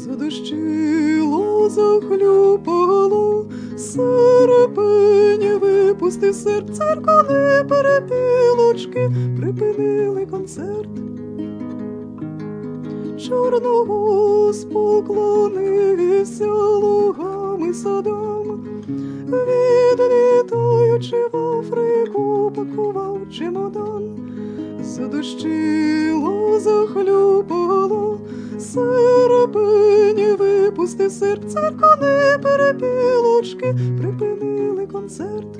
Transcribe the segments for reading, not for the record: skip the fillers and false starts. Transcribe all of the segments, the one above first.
Задощило, захлюпало, серпень випусти серп, церкали перепілочки припинили концерт. Чорногуз поклонився лугам і садам, відлітаючи в Африку, пакував чемодан. Задощило, захлюпало, серпень випусти серп, церкали перепілочки припинили концерт.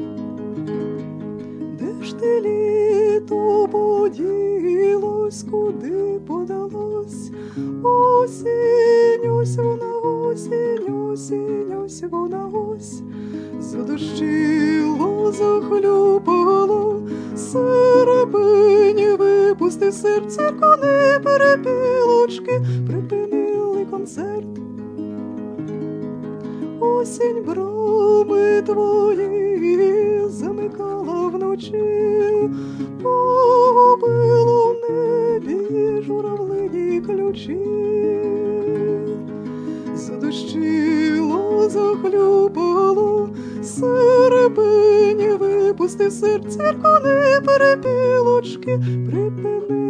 Де ж ти, літо, поділось, куди подалось? Осінь, ось вона, осінь, осінь, ось вона, ось. Задощило, захлюпало, серпень випусти серп, церкали перепілочки припинили концерт. Осінь брами твої замикала вночі, побило в небі журавлині ключі. Задощило, захлюпало, серпень випусти серп, церкали перепілочки припинили